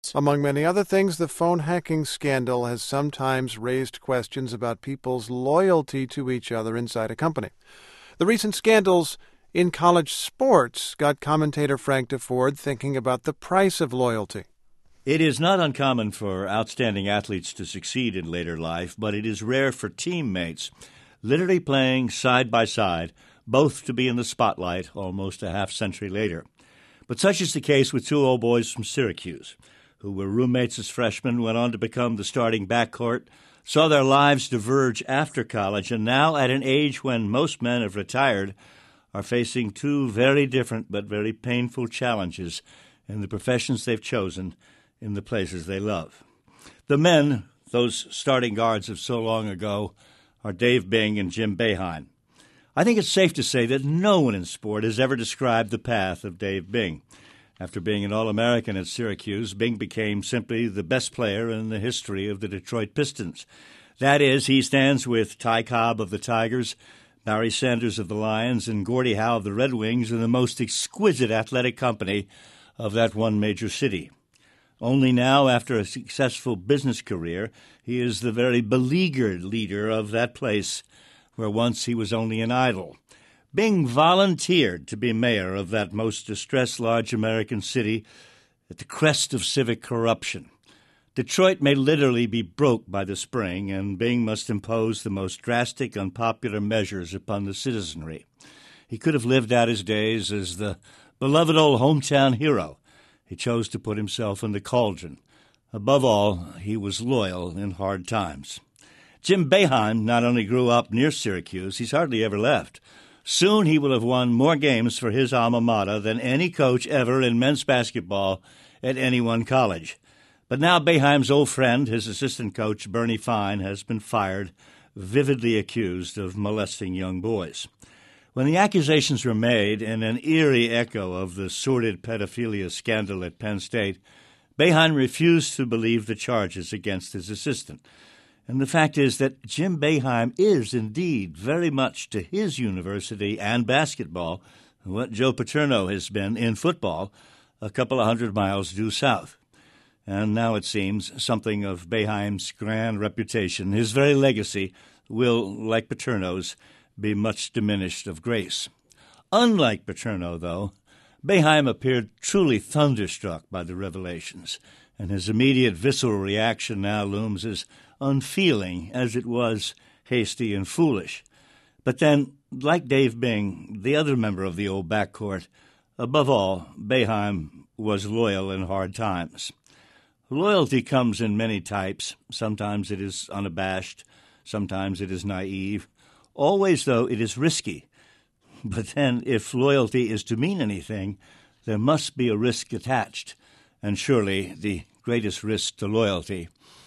Among many other things, the phone hacking scandal has sometimes raised questions about people's loyalty to each other inside a company. The recent scandals in college sports got commentator Frank DeFord thinking about the price of loyalty. It is not uncommon for outstanding athletes to succeed in later life, but it is rare for teammates, literally playing side by side, both to be in the spotlight almost a half-century later. But such is the case with two old boys from Syracuse, who were roommates as freshmen, went on to become the starting backcourt, saw their lives diverge after college, and now, at an age when most men have retired, are facing two very different but very painful challenges in the professions they've chosen, in the places they love. The men, those starting guards of so long ago, are Dave Bing and Jim Boeheim. I think it's safe to say that no one in sport has ever described the path of Dave Bing. After being an All-American at Syracuse, Bing became simply the best player in the history of the Detroit Pistons. That is, he stands with Ty Cobb of the Tigers, Barry Sanders of the Lions, and Gordie Howe of the Red Wings in the most exquisite athletic company of that one major city. Only now, after a successful business career, he is the very beleaguered leader of that place where once he was only an idol. Bing volunteered to be mayor of that most distressed large American city at the crest of civic corruption. Detroit may literally be broke by the spring, and Bing must impose the most drastic, unpopular measures upon the citizenry. He could have lived out his days as the beloved old hometown hero. He chose to put himself in the cauldron. Above all, he was loyal in hard times. Jim Boeheim not only grew up near Syracuse, he's hardly ever left. Soon he will have won more games for his alma mater than any coach ever in men's basketball at any one college. But now Boeheim's old friend, his assistant coach, Bernie Fine, has been fired, vividly accused of molesting young boys. When the accusations were made, in an eerie echo of the sordid pedophilia scandal at Penn State, Boeheim refused to believe the charges against his assistant. And the fact is that Jim Boeheim is indeed very much to his university and basketball what Joe Paterno has been in football a couple of 100 miles due south. And now it seems something of Boeheim's grand reputation, his very legacy, will, like Paterno's, be much diminished of grace. Unlike Paterno, though, Boeheim appeared truly thunderstruck by the revelations, and his immediate visceral reaction now looms as unfeeling as it was hasty and foolish. But then, like Dave Bing, the other member of the old backcourt, above all, Boeheim was loyal in hard times. Loyalty comes in many types. Sometimes it is unabashed. Sometimes it is naive. Always, though, it is risky. But then, if loyalty is to mean anything, there must be a risk attached. And surely the greatest risk to loyalty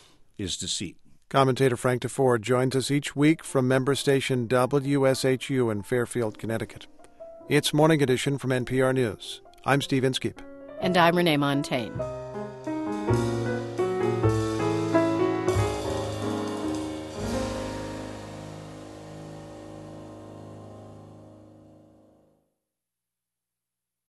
is deceit. Commentator Frank DeFord joins us each week from member station WSHU in Fairfield, Connecticut. It's Morning Edition from NPR News. I'm Steve Inskeep. And I'm Renee Montaigne.